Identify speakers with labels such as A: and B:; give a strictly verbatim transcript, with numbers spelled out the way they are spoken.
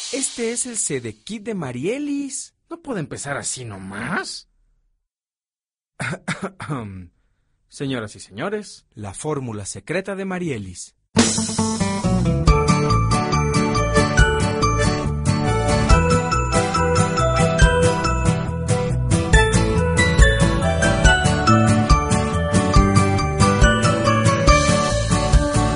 A: Este es el Sedekit de Marielis.
B: ¿No puede empezar así nomás?
A: Señoras y señores, la fórmula secreta de Marielis.